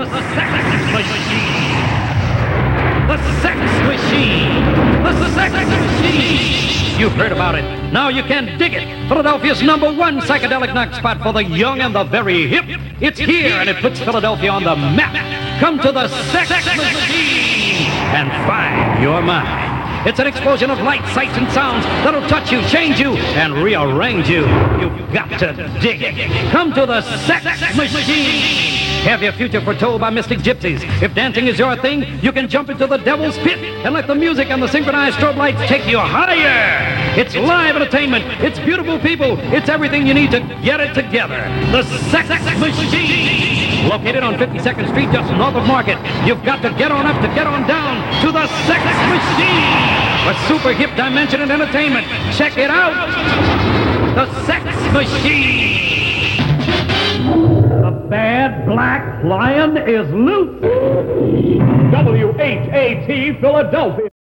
The Sex Machine. The Sex Machine. The Sex Machine. You've heard about it. Now you can dig it. Philadelphia's #1 psychedelic knock spot for the young and the very hip. It's here, and it puts Philadelphia on the map. Come to the Sex Machine and find your mind. It's an explosion of light, sights, and sounds that'll touch you, change you, and rearrange you. You've got to dig it. Come to the Sex Machine. Have your future foretold by mystic gypsies. If dancing is your thing, you can jump into the devil's pit and let the music and the synchronized strobe lights take you higher. It's live entertainment. It's beautiful people. It's everything you need to get it together. The Sex Machine. Located on 52nd Street, just north of Market. You've got to get on up to get on down to the Sex Machine. A super hip dimension in entertainment. Check it out. The Sex Machine. The bad black lion is loose. WHAT Philadelphia.